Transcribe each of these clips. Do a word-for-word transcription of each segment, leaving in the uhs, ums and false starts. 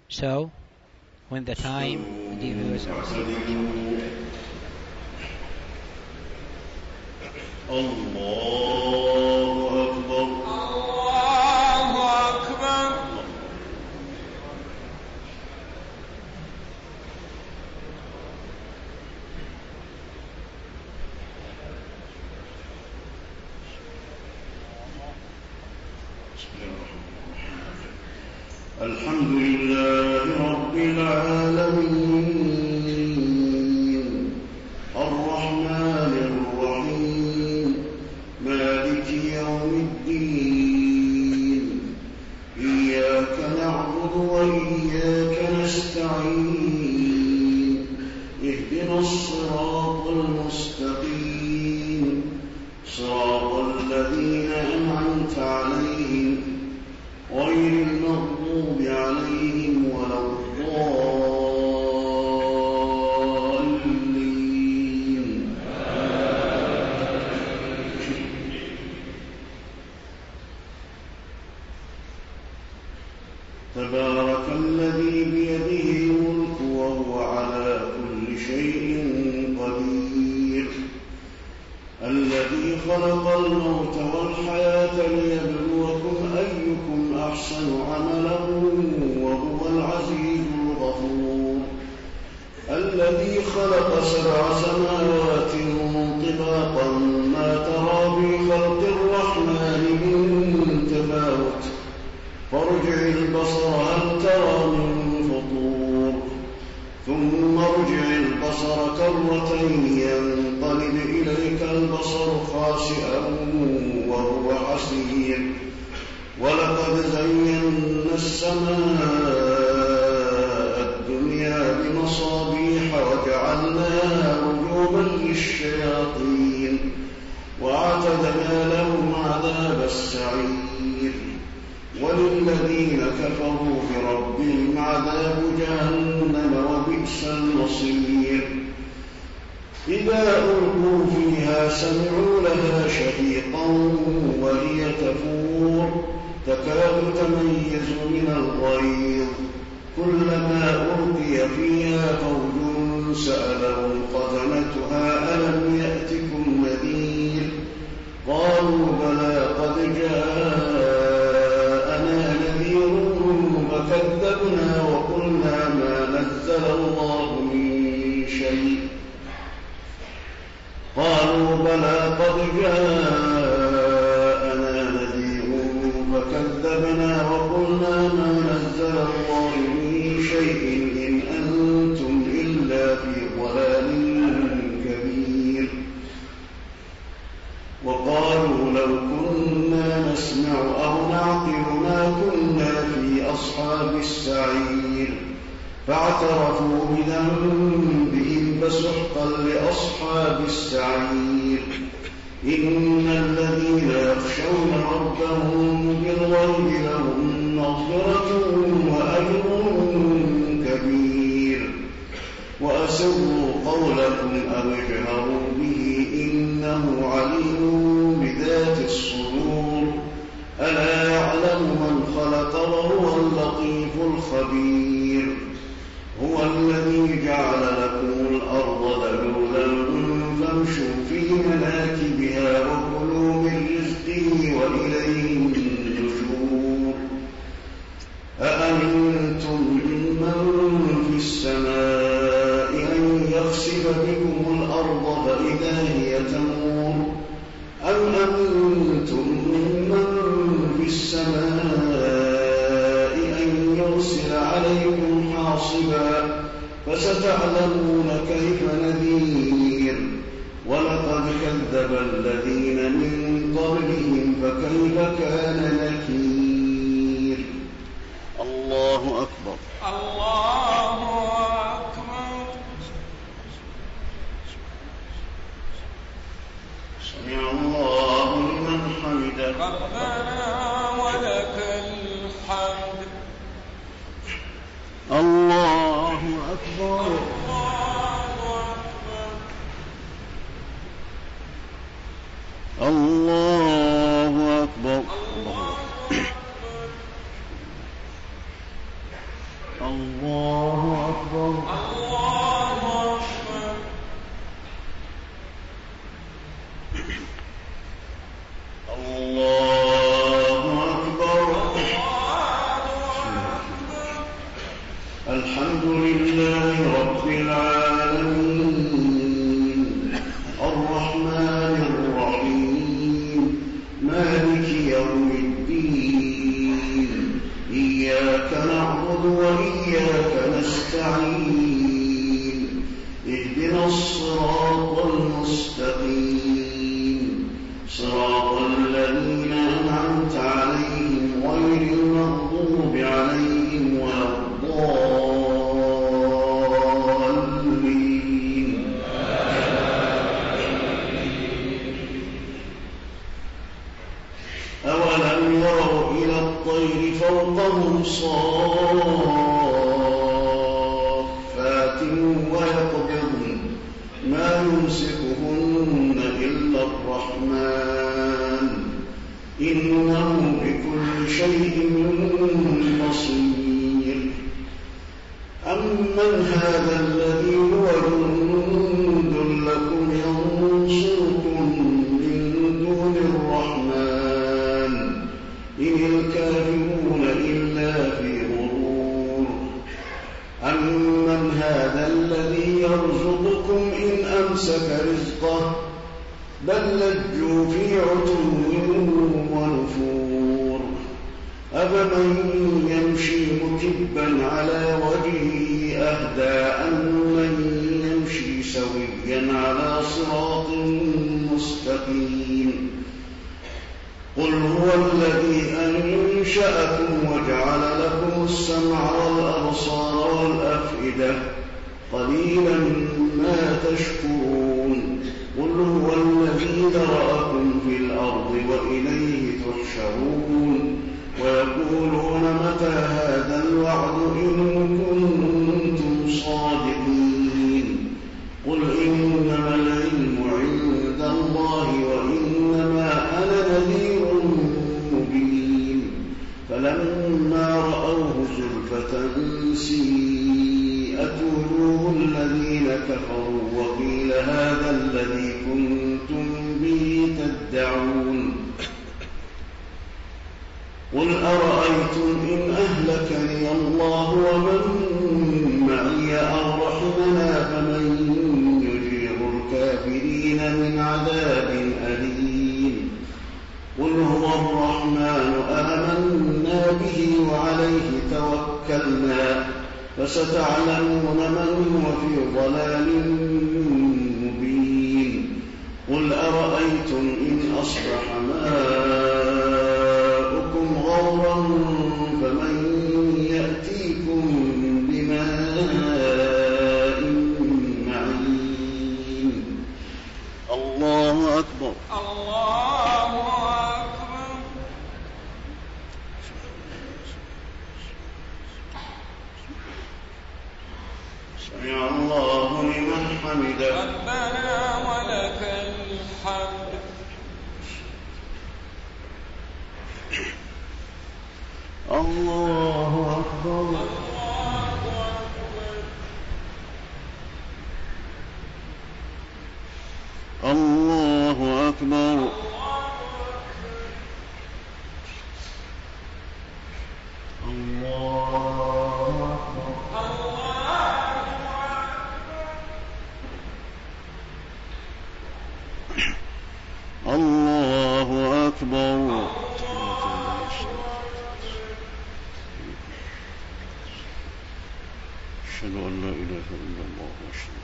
So, when the time, dear viewers, الله أكبر الله أكبر الحمد لله رب العالمين الرحمن الرحيم مالك يوم الدين إياك نعبد وإياك نستعين اهدنا الصراط المستقيم صراط الذين أنعمت عليهم غير المغضوب عليهم ولا الضالين. تبارك الذي بيده الملك وهو على كل شيء قدير الذي خلق الموت والحياة ليبلوكم أيكم أحسن عملا وهو العزيز الغفور الذي خلق سبع سماوات طباقا ما ترى في خلق الرحمن من تفاوت فارجع البصر هل ترى من فطور ثم ارجع البصر كرتين ينقلب إليك البصر خاسئا وهو حسير ولقد زينا السماء الدنيا بمصابيح وجعلناها رجوما للشياطين وأعتدنا لهم عذاب السعير وللذين كفروا بربهم عذاب جهنم وبئس المصير إذا ألقوا فيها سمعوا لها شهيقا وهي تفور تكاد تميز من الغيظ كلما ألقي فيها فوج سألهم خزنتها ألم يأتكم نذير قالوا بلى قد جاءنا نذير فكذبنا وقلنا ما نزل الله من شيء قالوا بلى قد جاءنا نذير فكذبنا وقلنا ما نزل الله من شيء إن أنتم إلا في ضلال كبير وقالوا لو كنا نسمع أو نعقل ما كنا في أصحاب السعير فاعترفوا بذنبهم فسحقا لأصحاب السعير إن الذين يخشون ربهم بالغيب لهم مغفرة وأجر كبير وأسروا قولكم أو اجهروا به إنه عليم بذات الصدور ألا يعلم من خلق وهو اللطيف الخبير هو الذي جعل لكم الأرض ذلولا فامشوا في مناكبها وكلوا من رزقه وإليه النشور أأمنتم من في السماء أن يخسف بكم الأرض فإذا هي تمور أم أمنتم من في السماء أن يرسل عليكم حاصبا فستعلمون كيف نذير ولقد كذب الذين من قبلهم فكيف كان نكير. الله أكبر الله أكبر سمع الله لمن حمده ربنا ولك الحمد. الله أكبر الله أكبر الله الله أكبر الله أكبر الله أكبر الحمد لله رب العالمين الرحمن الرحيم مالك يوم الدين إياك نعبد وإياك نستعين اهدنا الصراط المستقيم صراط الذين أنعمت عليهم غير المغضوب عليهم ولا الضالين أولم يروا إلى الطير فوقهم صافات ويقبضن ما يمسكهن إلا الرحمن إنه بكل شيء بصير أمن هذا الذي هو جند لكم ينصركم من دون الرحمن إن الكافرون إلا في غرور أمن هذا الذي يرزقكم إن أمسك رزقه بل لجوا في عتو ونفور أفمن يمشي مكبا على وجهه أهدى أمن يمشي سويا على صراط مستقيم قل هو الذي أنشأكم وجعل لكم السمع والأبصار والأفئدة قليلا ما تشكرون قل هو الذي ذرأكم في الأرض وإليه تحشرون ويقولون متى هذا الوعد إن كنتم صادقين قل إنما العلم عند الله وإنما أنا نذير مبين فلما رأوه زلفة سيئت وجوه الذين كفروا وقيل هذا الذي كنتم به تدعون قل أرأيتم إن أهلكني الله ومن معي أو رحمنا فمن يجير الكافرين من عذاب أليم قل هو الرحمن آمنا به وعليه توكلنا فستعلمون من هو في ضلال مبين قل أرأيتم إن أصبح ماؤكم غورا فمن يأتيكم بماء معين الله أكبر الله أكبر سمع الله لمن حمده ربنا ولك الحمد الله أكبر الله أكبر الله أكبر الله أكبر أشهد أن لا إله إلا الله وأشهد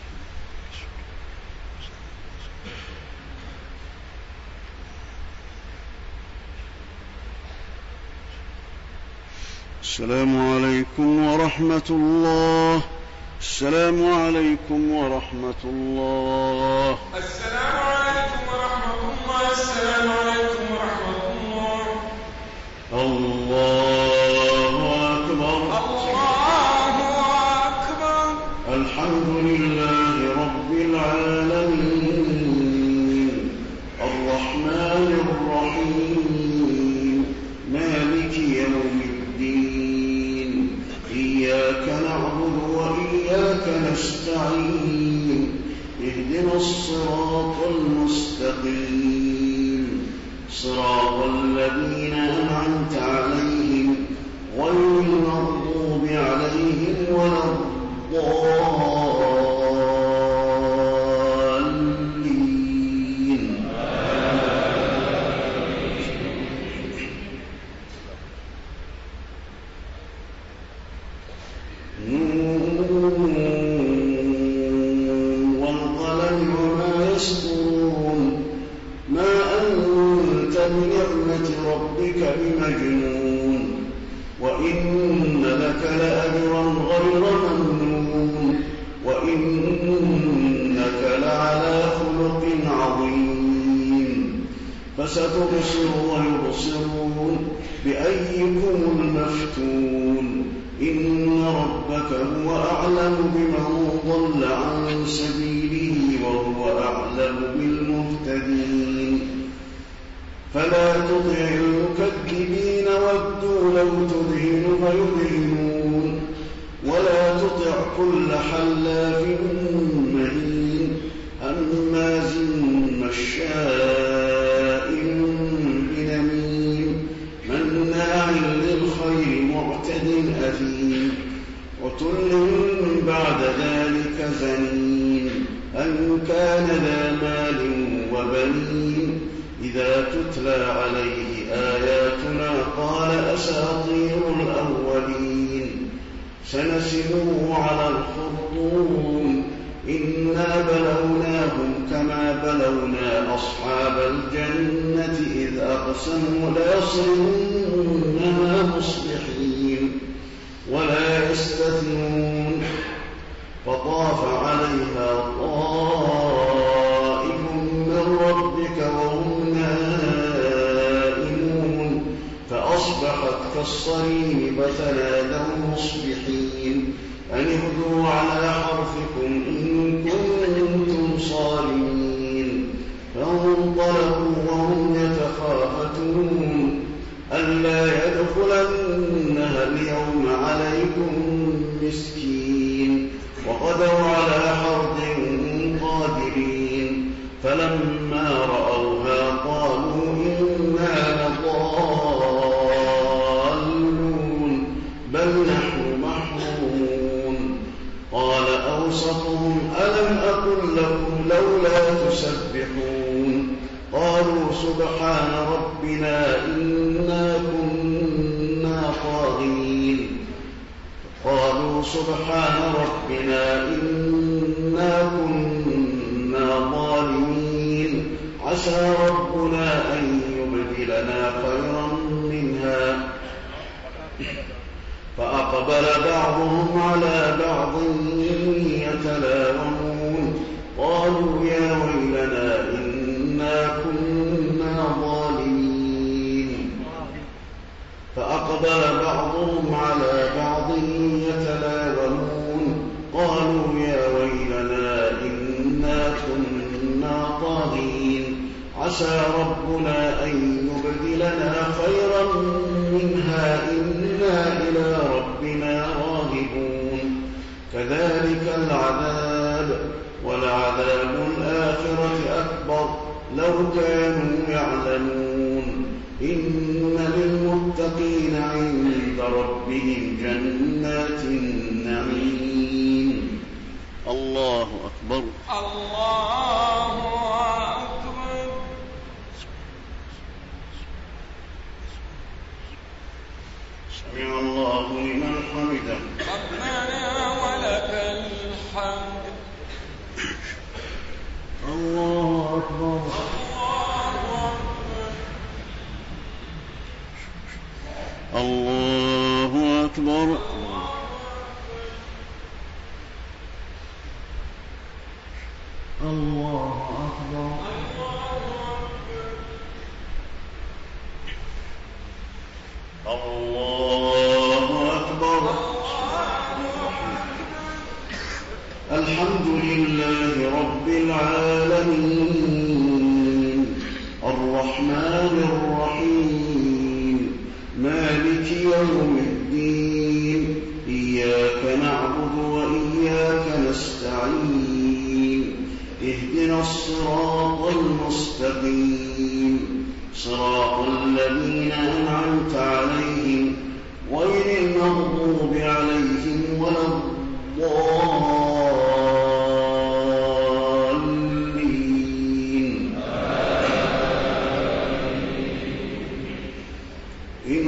السلام عليكم ورحمة الله السلام عليكم ورحمة الله السلام عليكم ورحمة الله السلام عليكم ورحمة الله الله أكبر الله أكبر الحمد لله رب العالمين الرحمن الرحيم مالك يوم الدين إياك نعبد وإياك نستعين اهدنا الصراط المستقيم صراط الذين أنعمت عليهم غير المغضوب عليهم ولا الضالين. والقلم وما يسطرون ما أنت بنعمة ربك بمجنون وإن لك لأجرا غير ممنون وإنك لعلى خلق عظيم فستبصر ويبصرون بأيكم المفتون إن ربك هو أعلم بمن ضل عن سبيله وهو أعلم بالمهتدين فلا تطع المكذبين ودوا لو تدهن فيدهنون ولا تطع كل حلاف مهين هماز مشاء بنميم مناع للخير معتد أثيم عتل بعد ذلك زنيم أن كان ذا مال وبنين إذا تتلى عليه آياتنا قال أساطير الأولين سنسمه على الخرطوم إنا بلوناهم كما بلونا أصحاب الجنة إذ أقسموا ليصرمنها مصبحين ولا يستثنون فطاف عليها طائف من ربك وهم نائمون فأصبحت كالصريم فتنادوا مصبحين أن اغدوا على حرثكم إن كنتم صارمين فانطلقوا وهم يتخافتون ألا يدخلنها اليوم عليكم مسكين وغدوا على حرد قادرين فلما رأوها قالوا إنا لضالون بل نحن محرومون قال أوسطهم ألم أقل لكم لولا تسبحون قالوا سبحان ربنا إنا كنا طاغين قالوا سبحان ربنا إنا كنا ظالمين عسى ربنا أن يبدلنا خيرا منها فأقبل بعضهم على بعض يتلاومون قالوا يا ويلنا إنا كنا ظالمين فأقبل بعضهم على بعض يتلاومون قالوا يا ويلنا إنا كنا طاغين عسى ربنا أن يبدلنا خيرا منها إنا إلى ربنا راغبون كذلك العذاب ولعذاب الآخرة أكبر لو كانوا يعلمون إن للمتقين عند ربهم جنات النعيم. الله أكبر. الله أكبر. سمع الله لمن حمده. ربنا ولك الحمد. الله أكبر. الله أكبر. الله أكبر. الله أكبر. الحمد لله رب العالمين الرحمن الرحيم مالك يوم الدين إياك نعبد وإياك نستعين اهدنا الصراط المستقيم صراط الذين أنعمت عليهم غير المغضوب عليهم ولا الضالين. إن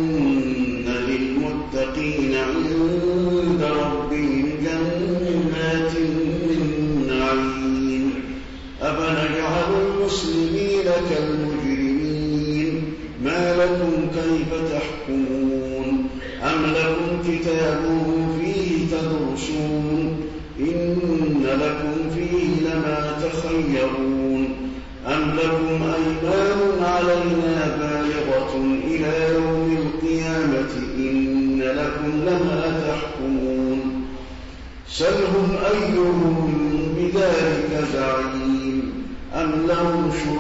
للمتقين عند ربهم جنات النعيم أفنجعل المسلمين كالمجرمين ما لكم كيف تحكمون أم لكم كتاب فيه تدرسون إن لكم فيه لما تخيرون أم لكم أيمان علينا بالغة إلى يوم القيامة إن لكم لما تحكمون سلهم أيهم بذلك زعيم أم لهم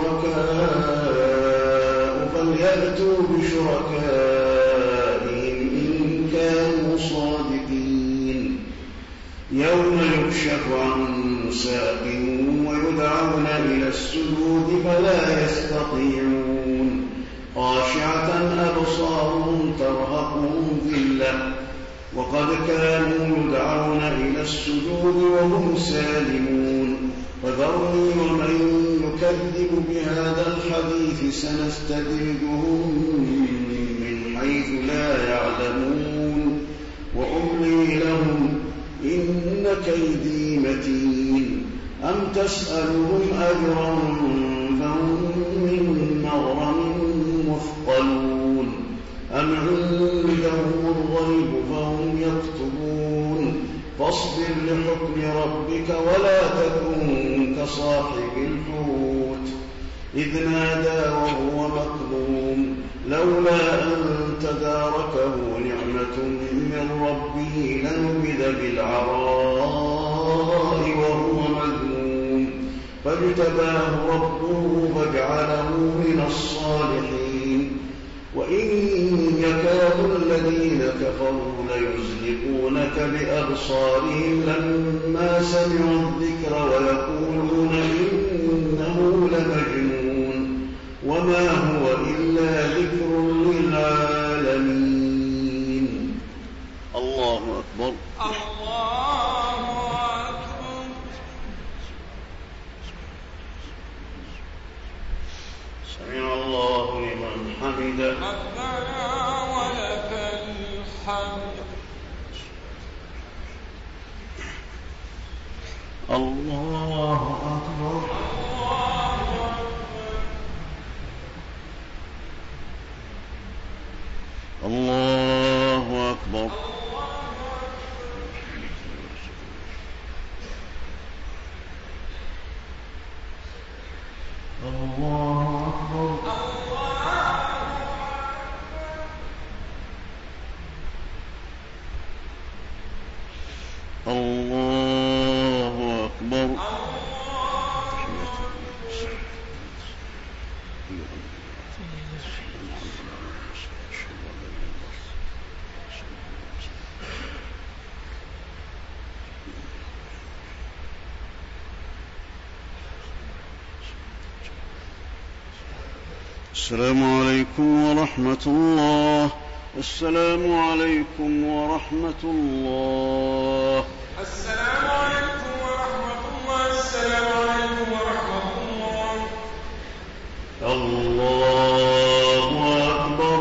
شركاء فليأتوا بشركائهم إن كانوا صادقين يوم يكشف عن ساق ويدعون إلى السجود فلا يستطيعون خاشعة أبصارهم ترهقهم ذلة وقد كانوا يدعون إلى السجود وهم سالمون فذرني ومن يكذب بهذا الحديث سنستدرجهم من حيث لا يعلمون وأملي لهم إن كيدي متين أم تسألهم أجرا فهم من مغرم مثقلون أم عندهم الغيب فهم يكتبون فاصبر لحكم ربك ولا تكن كصاحب الحوت إذ نادى وهو مكظوم لولا أن تداركه نعمة من ربه لنبذ بالعراء وهو مذموم فاجتباه ربه فجعله من الصالحين وإن يكاد الذين كفروا ليزلقونك بأبصارهم لما سمعوا الذكر ويقولون إنه لمجنون وما هو إلا ذكر للعالمين. الله أكبر. الله أكبر. سمع الله لمن حمده. ربنا ولك الحمد. الله أكبر. الله أكبر. الله أكبر. الله أكبر. السلام عليكم ورحمة الله. السلام عليكم ورحمة الله. السلام عليكم ورحمة الله. السلام عليكم ورحمة الله. الله أكبر.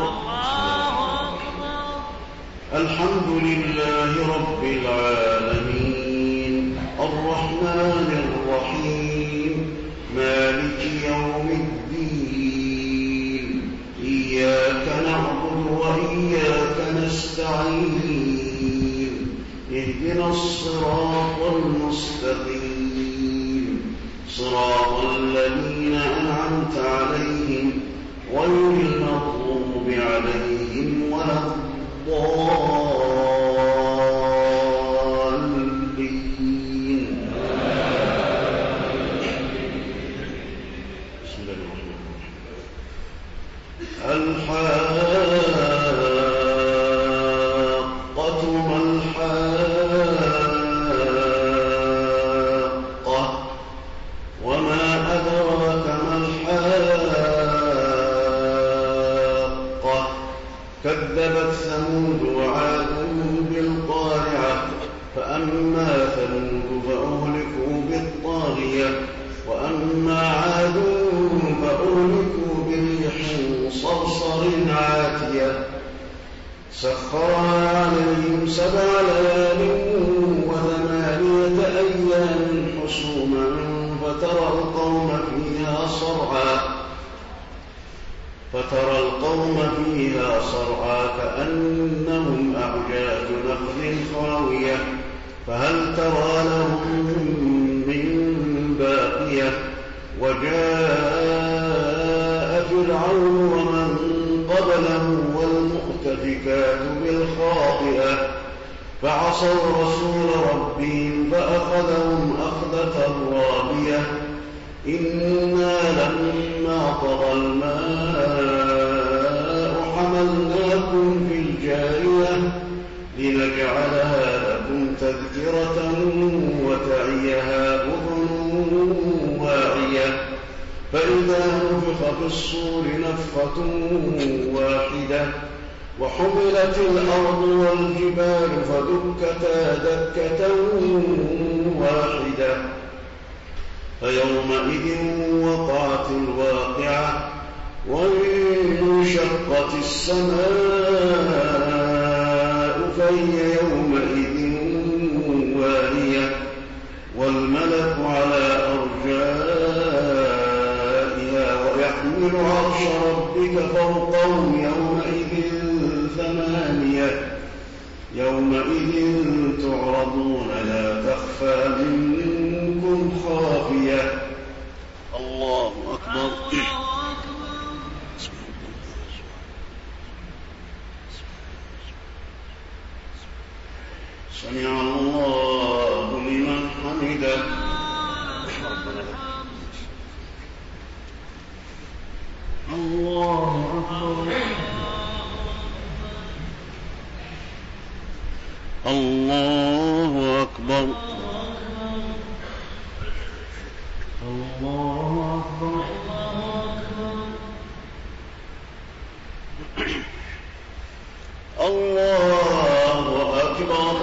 الحمد لله رب العالمين الرحمن الرحيم مالك يوم الدين إياك نعبد وإياك نستعين اهدنا الصراط المستقيم صراط الذين أنعمت عليهم غير المغضوب عليهم ولا الضالين. بسم الله الرحمن الرحيم. الحاقة ما الحاقة وأما ثمود فأهلكوا بالطاغية وأما عاد فأهلكوا بريح صرصر عاتية سخرها عليهم سبع ليال وثمانية أيام حسوما فترى القوم فيها صرعا فترى القوم فيها صرعا كأنهم أعجاز نخل خاوية فهل ترى لهم من باقية وجاء فرعون ومن قبله والمؤتفكات بالخاطئة فعصوا رسول ربهم فأخذهم أخذة رابية إنا لما طغى الماء حملناكم في الجارية لنجعلها لكم تذكرة وتعيها أذن واعية فإذا نفخ في الصور نفخة واحدة وحملت الأرض والجبال فدكتا دكة واحدة فيومئذ وقعت الواقعة وانشقت السماء فهي يومئذ واهية والملك على أرجائها ويحمل عرش ربك فوقهم يومئذ ثمانية يومئذ تعرضون لا تخفى منكم خافية الله أكبر سمع الله لمن حمده الله أكبر الله أكبر الله أكبر الله أكبر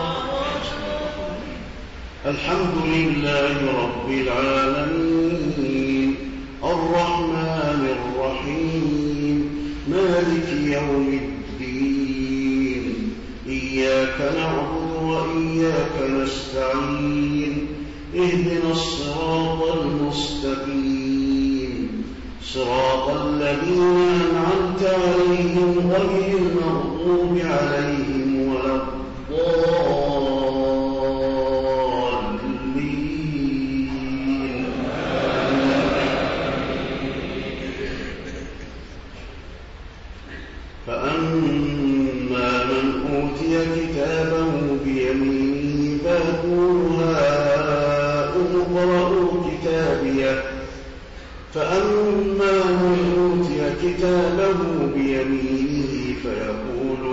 الحمد لله رب العالمين الرحمن الرحيم مالك يوم الدين إياك نعبد وإياك نستعين اهدنا الصراط المستقيم صراط الذين أنعمت عليهم غير المغضوب عليهم ولا الضالين فأما من أوتي كتابه بيمينه فيقول هاؤم اقرءوا كتابيه فأما من أوتي كتابه بيمينه فيقول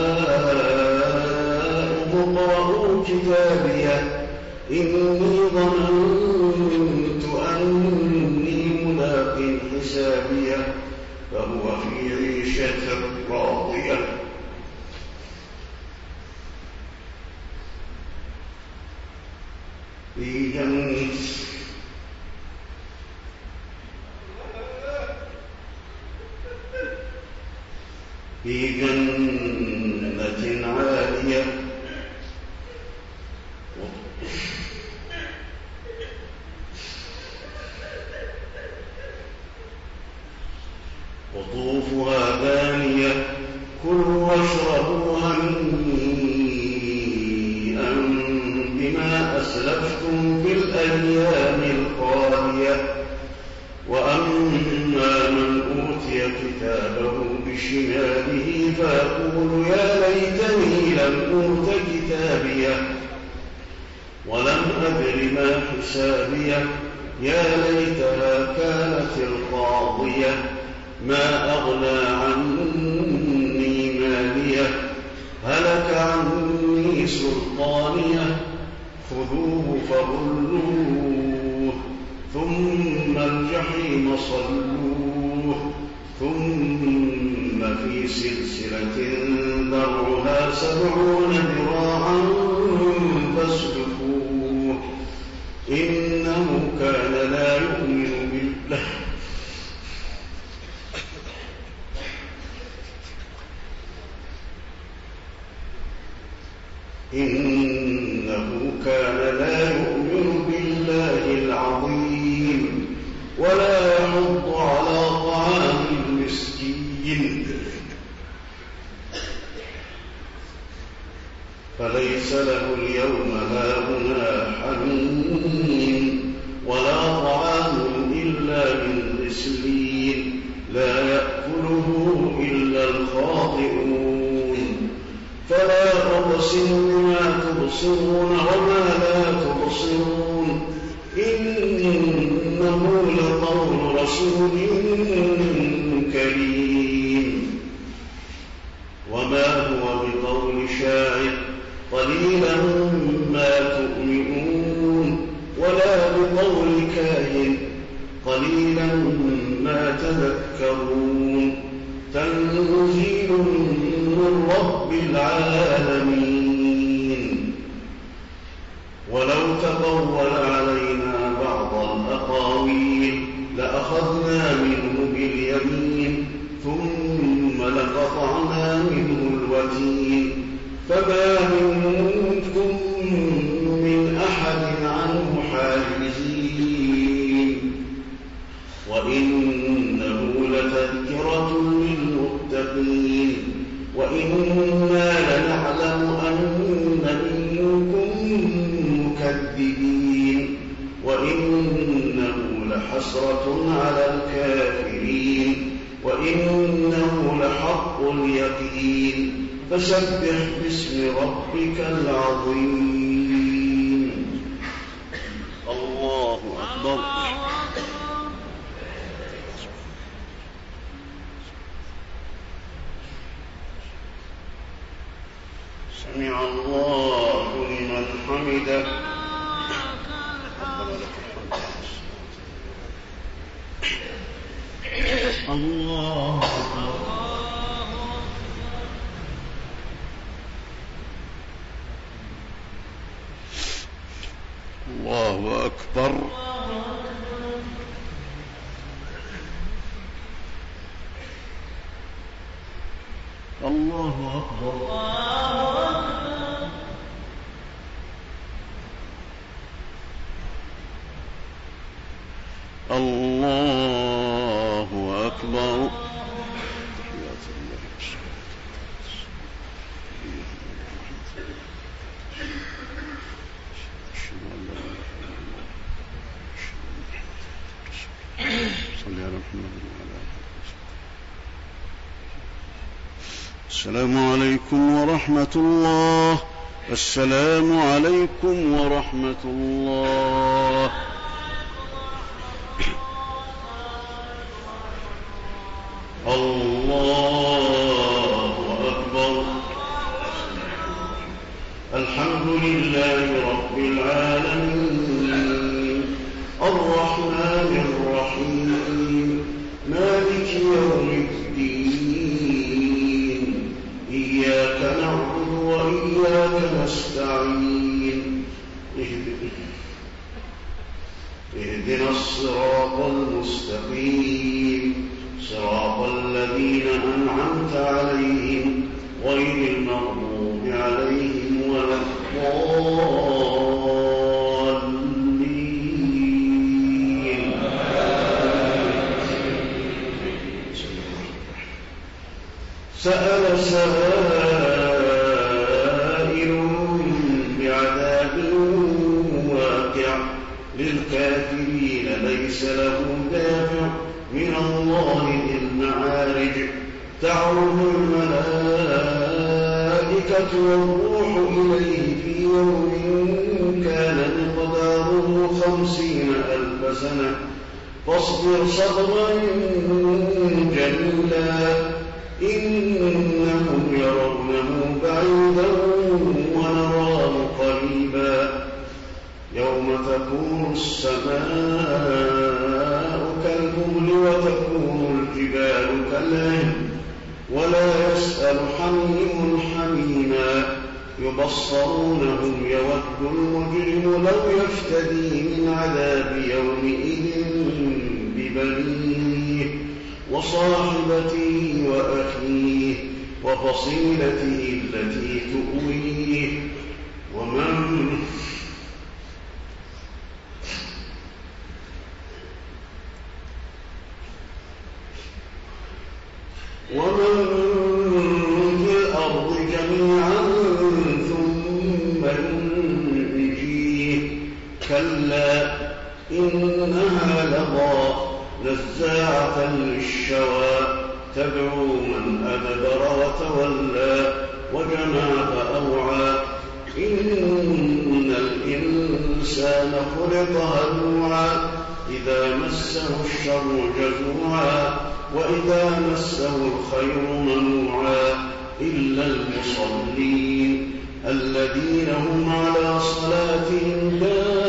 هاؤم اقرءوا كتابيه إني ظننت أني ملاق حسابيه فهو في عيشة راضية في جنة في جنة عالية قطوفها دانية كلوا واشربوا هنيئا بما أسلفتم في الأيام الخالية وأما من أوتي كتابه بشماله فيقول يا ليتني لم أوت كتابيه ولم أدر ما حسابيه يا ليتها كانت القاضية ما أغنى عني ماليه هلك عني سلطانيه خذوه فغلوه ثم الجحيم صلوه ثم في سلسلة ذرعها سبعون ذراعا فاسلكوه إنه كان لا يؤمن بالله العظيم ولا يحض على طعام المسكين فليس له اليوم هاهنا حميم ولا طعام إلا من غسلين لا يأكله إلا الخاطئون فلا أقسم بما تبصرون وما لا تبصرون إنه لقول رسول كريم وما هو بقول شاعر قليلا ما تؤمنون ولا بقول كاهن قليلا ما تذكرون تنزيل من رب العالمين ولو تقول علينا بعض الأقاويل لأخذنا منه باليمين ثم لقطعنا منه الوتين فما منكم من أحد عنه حاجزين وإنه لتذكرة للمتقين وإنا لنعلم أن منكم مكذبين وإنه لحسرة على الكافرين وإنه لحق اليقين فسبح باسم ربك العظيم الله أكبر سمع الله لمن حمده الله أكبر الله أكبر الله أكبر الله أكبر السلام عليكم ورحمة الله السلام عليكم ورحمة الله الله أكبر الحمد لله رب العالمين الرحمن الرحيم مالك يوم الدين إياك نعبد وإياك نستعين اهدنا الصراط المستقيم صراط الذين أنعمت عليهم غير المغضوب عليهم ولا الضالين سأل سائل بعذاب واقع للكافرين ليس له دافع من الله ذي المعارج تعرج الملائكة والروح إليه في يوم كان مقداره خمسين ألف سنة فاصبر صبرا جميلا إنهم يرونه بعيدا ونراه قريبا يوم تكون السماء كالمهل وتكون الجبال كالعهن ولا يسأل حميم حميما يبصرونهم يود المجرم لو يفتدي من عذاب يومئذ ببنيه وصاحبته وأخيه وفصيلته التي تؤويه ومن ومن في الأرض جميعا ثم ينجيه كلا إنها لظى نزاعة للشوى تدعو من أدبر وتولى وجمع فأوعى إن الإنسان خلق هلوعا إذا مسه الشر جزوعا وإذا مسه الخير منوعا إلا المصلين الذين هم على صلاتهم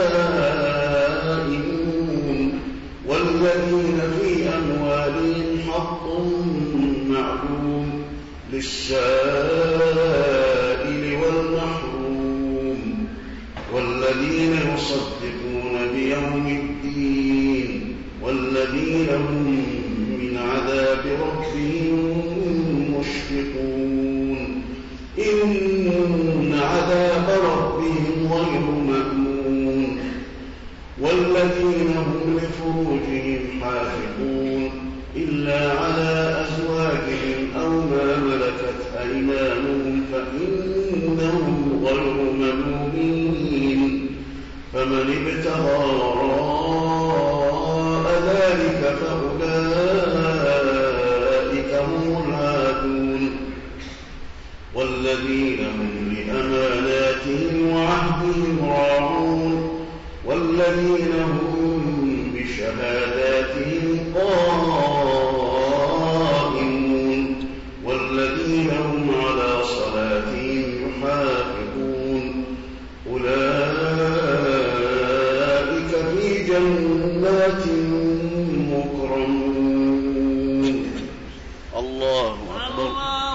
دائمون والذين في أموالهم حق معلوم للسائل والمحروم والذين يصدقون بيوم الدين والذين هم من عذاب ربهم مشفقون إن عذاب ربهم غير مأمون والذين هم لفروجهم حافظون إلا على أزواجهم أو ما ملكت أيمانهم فإنهم غير ملومين فمن ابتغى وراء ذلك فأولئك هم العادون والذين هم لأماناتهم وعهدهم راعون والذين هم بشهاداتهم قائمون والذين هم على صلاتهم يحافظون أولئك في جنات مكرمون. الله أكبر.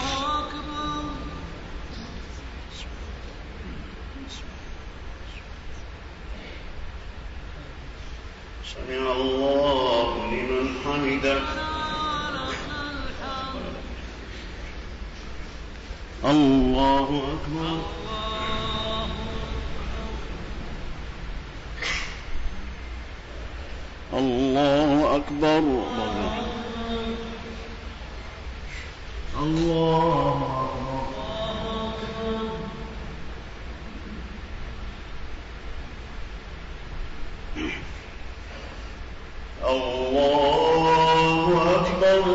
سمع الله لمن حمده. الله أكبر. الله أكبر. الله الله أكبر.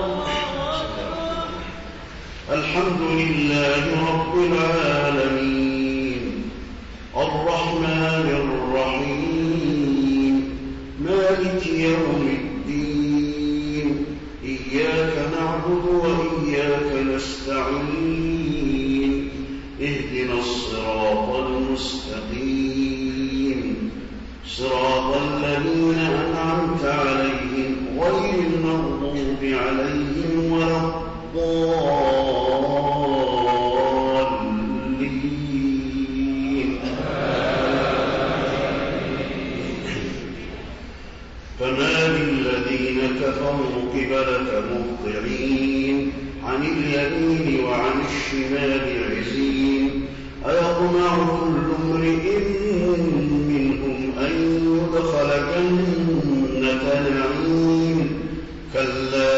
الحمد لله رب العالمين الرحمن الرحيم مالك يوم الدين إياك نعبد وإياك نستعين اهدنا الصراط المستقيم صراط الذين أنعمت عليهم غير المغضوب عليهم ولا الضالين. فما للذين كفروا قبلك مهطعين عن اليمين وعن الشمال عزين أيطمع كل امرئ منهم أن يدخل جنة نعيم كلا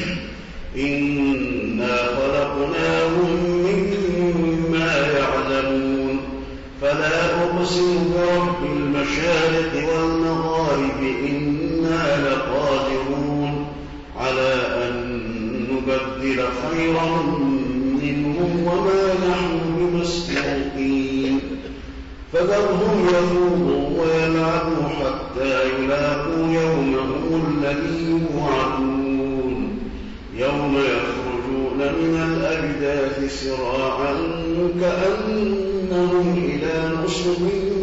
إنا خلقناهم مما يعلمون فلا أقسم برب المشارق والمغارب إنا لقادرون على أن نبدل خيرا منهم وما نحن بمسبوقين فذرهم يخوضوا ويلعبوا حتى يلاقوا يومهم الذي يوعدون يوم يخرجون من الأجداث سراعا كأنهم إلى نصب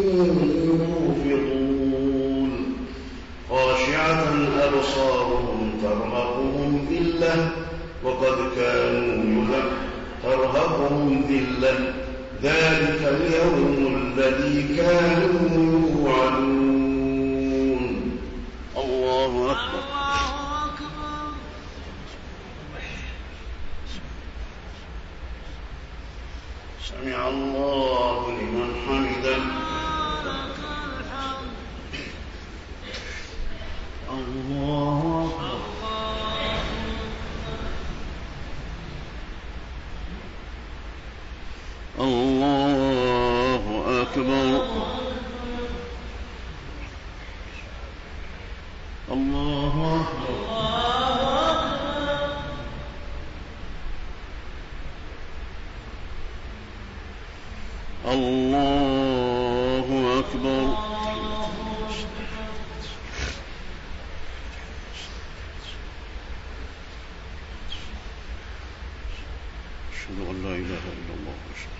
يوفضون خاشعة أبصارهم ترهقهم ذلة وقد كانوا ترهقهم ذلة ذلك اليوم الذي كانوا يوعدون. الله أكبر. سمع الله لمن حمده. أكبر الله أكبر الله أكبر أشهد أن لا إله إلا الله.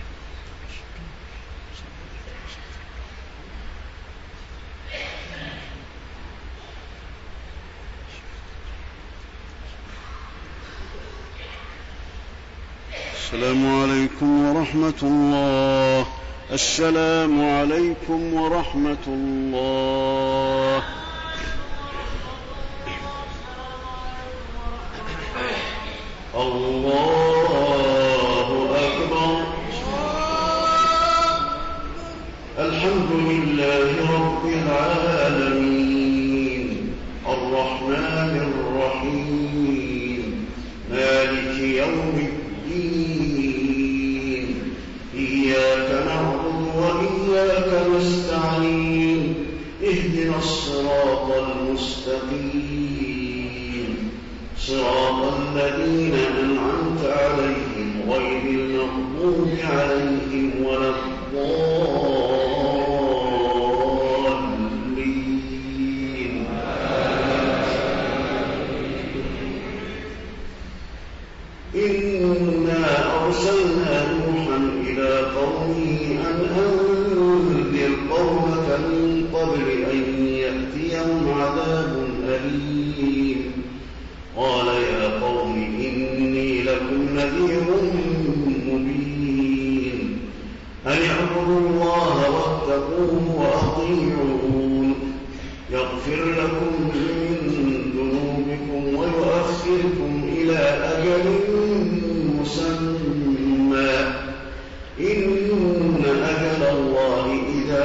السلام عليكم ورحمة الله. السلام عليكم ورحمة الله. الله أكبر. الحمد لله رب العالمين الرحمن الرحيم مالك يوم الدين إياك نعبد وإياك نستعين اهدنا الصراط المستقيم صراط الذين أنعمت عليهم غير المغضوب عليهم ولا الضالين. إنا أرسلنا نوحا إلى قومه أن أنذر قومك من قبل أن يأتيهم عذاب أليم. قال يا قوم إني لكم نذير مبين أن اعبدوا الله واتقوه وأطيعون يغفر لكم من ذنوبكم ويؤخركم إلى أجل مسمى إن أجل الله إذا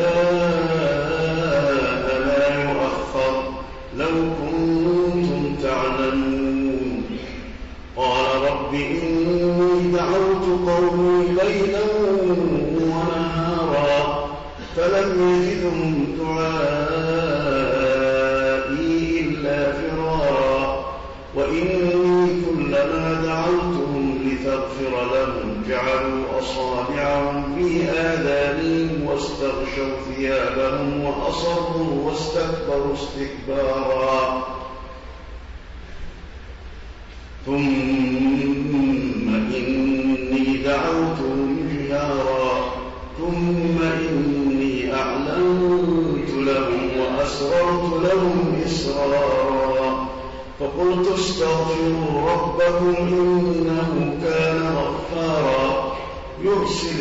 جاء لا يؤخر لو كنتم تعلمون. قال رب إني دعوت قومي ليلا ونهارا فلم يزدهم دعائي إلا فرارا وإني كلما دعوتهم لتغفر لهم جعلوا أصابعهم في آذانهم واستغشوا ثيابهم وأصروا واستكبروا استكبارا ثم إني دعوتهم جهارا ثم إني أعلنت لهم وأسررت لهم إسرارا فقلت استغفروا ربكم إنه كان غفارا يرسل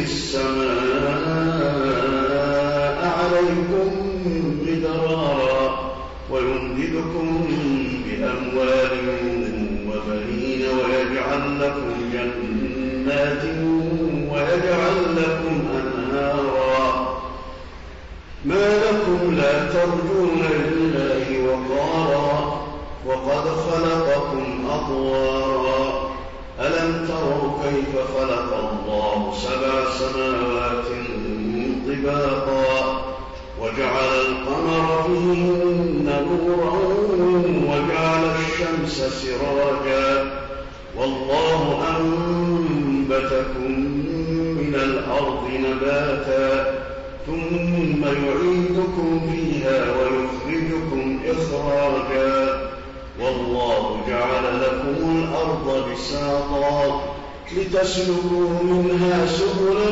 السماء عليكم مدرارا ويمددكم بأموال وبنين ويجعل لكم جنات ويجعل لكم أنهارا ما لكم لا ترجون لله وقارا وقد خلقكم أطوارا ألم تروا كيف خلق الله سبع سماوات طباقا وجعل القمر فيهن نورا وجعل الشمس سراجا والله أنبتكم من الأرض نباتا ثم يعيدكم فيها ويخرجكم إخراجا والله جعل لكم الأرض بساطا لتسلكوا منها سبلا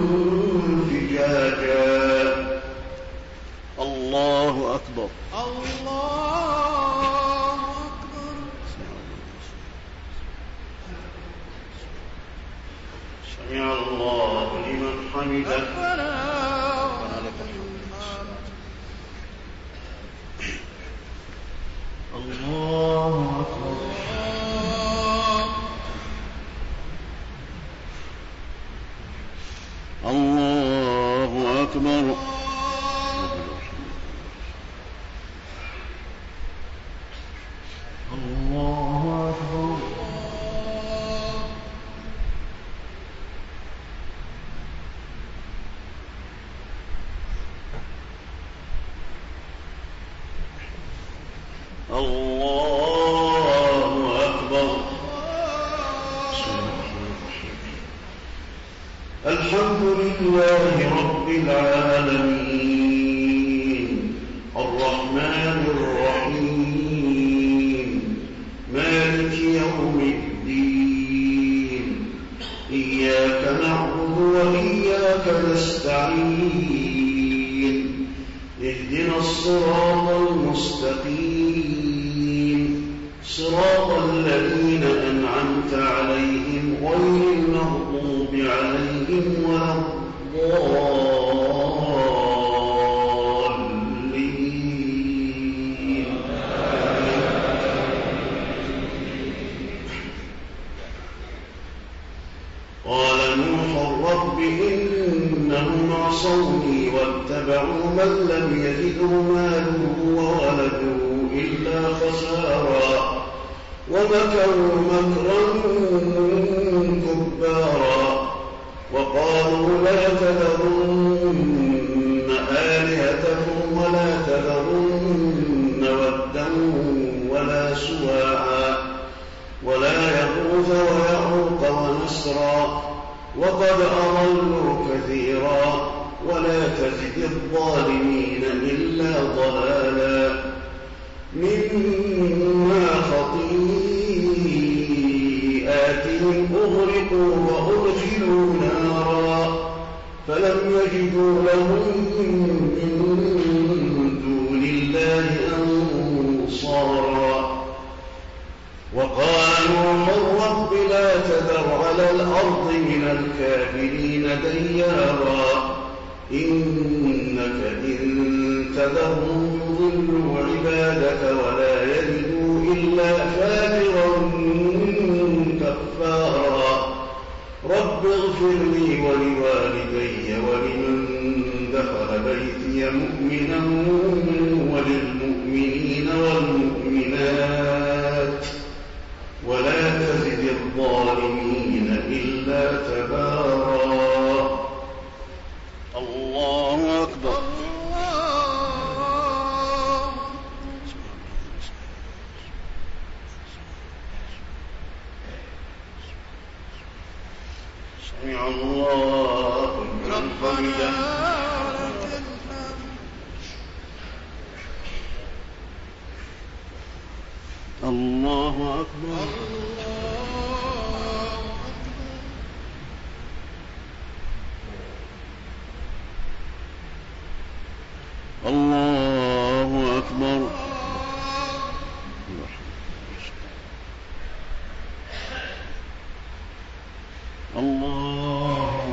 فجاجا. الله أكبر. الله أكبر. سمع الله لمن حمده. الله أكبر. الله أكبر. الله أكبر. الله أكبر. الحمد لله رب العالمين الرحمن الرحيم مالك يوم الدين إياك نعبد وإياك نستعين اهدنا الصراط المستقيم صراط الذين أنعمت عليهم غير المغضوب عليهم ولا الضالين. قال نوح رب إنهم عصوني واتبعوا من لم يزده ماله وولده إلا خسارا ومكروا مكرا كبارا وقالوا لا تذرن آلهتكم ولا تذرن ودا ولا سواعا ولا يغوث ويعوق ونسرا وقد أضلوا كثيرا ولا تزد الظالمين إلا ضلالا مما خطيئاتهم أغرقوا وأدخلوا نارا فلم يجدوا لهم من دون الله أنصارا وقال نوح رب لا تذر على الأرض من الكافرين ديارا إنك إن تذرهم يضلوا عبادك ولا يلدوا إلا فاجرا كفارا رب اغفر لي ولوالدي ولمن دخل بيتي مؤمنا وللمؤمنين والمؤمنات ولا تزد الظالمين إلا تبارا. الله أكبر. سمع الله لمن حمده. الله أكبر. الله أكبر. الله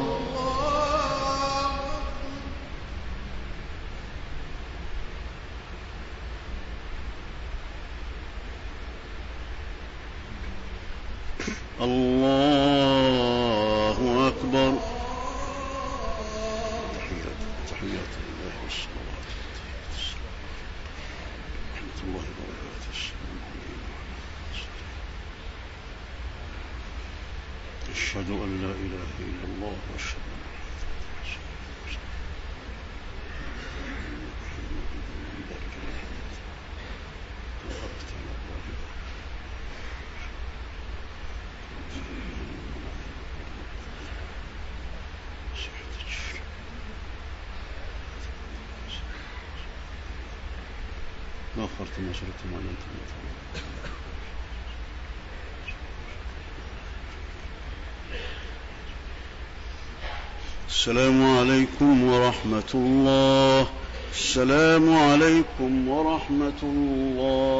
الله أكبر. تحيات تحيات الله والصلوات ورحمة الله وبركاته. أشهد أن لا إله إلا الله وأشهد أن ما أخرت ما شركت ما أنت. السلام عليكم ورحمة الله. السلام عليكم ورحمة الله.